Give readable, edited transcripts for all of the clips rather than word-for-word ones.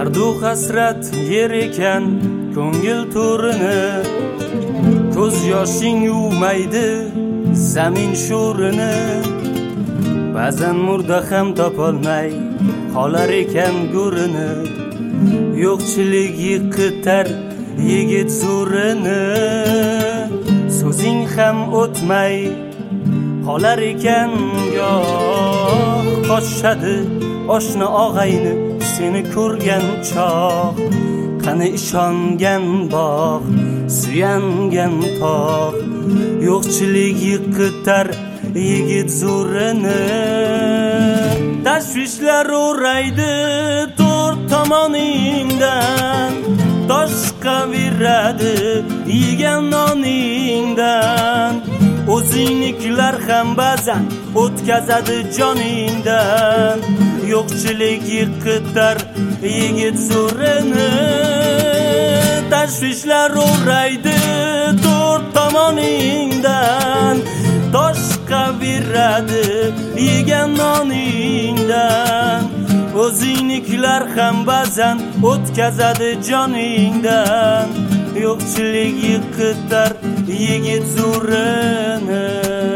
dardu hasrat yer ekan ko'ngil to'rini, ko'z yoshing yuvmaydi zamin sho'rini. Ba'zan murda ham topolmay qolar ekan go'rini, yo'qchilik yiqitar yigit zo'rini. So'zing ham o'tmay qolar ekan goh, qochishadi oshna og'ayni seni ko'rgan choq. Qani ishongan bog', suyangan tog', yo'qchilik yiqitar yigit zo'rini. Tashvishlar o'raydi to'rt tomoningdan, toshqa viradi yegan noningdan. O'zingnikilar ham ba'zan o'tkazadi joningdan, yo'qchilik yiqitar yigit zo'rini. Tashvishlar o'raydi to'rt tomoningdan, toshqa viradi yegan noningdan. O'zingnikilar ham ba'zan o'tkazadi joningdan, yo'qchilik yiqitar yigit zo'rini.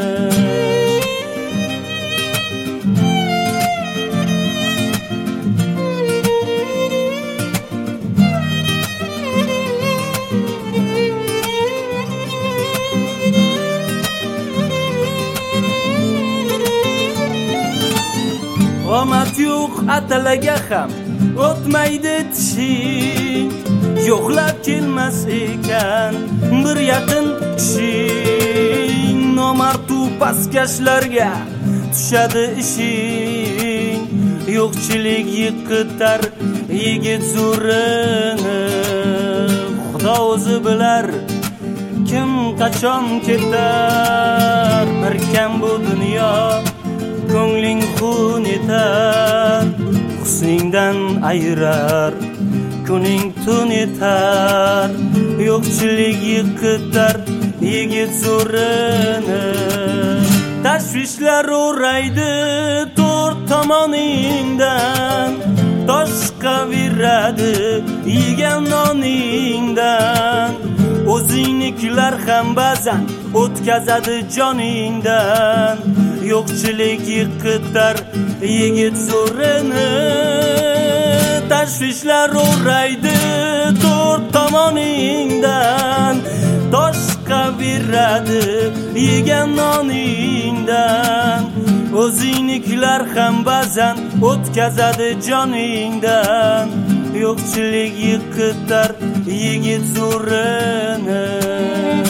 Omad yo'q atalaga ham o'tmaydi tishing, yo'qlab kelmas ekan bir yaqin kishing. Nomartu pastkashlarga tushadi ishing, yo'qchilik yiqitar yigit zo'rini. Xudo o'zi bilar kim qachon ketar, barkam bu dunyo ko'ngling xun etar. Husningdan ayirar kuning tun etar, yo'qchilik yiqitar yigit zo'rini. Tashvishlar o'raydi to'rt tomoningdan, toshqa viradi yegan noningdan. O'zingnikilar ham ba'zan o'tkazadi joningdan, yo'qchilik yiqitar yigit zo'rini. Tashvishlar o'raydi to'rt tomoningdan, toshqa viradi yegan noningdan. O'zingnikilar ham ba'zan o'tkazadi joningdan, yo'qchilik yiqitar yigit zo'rini.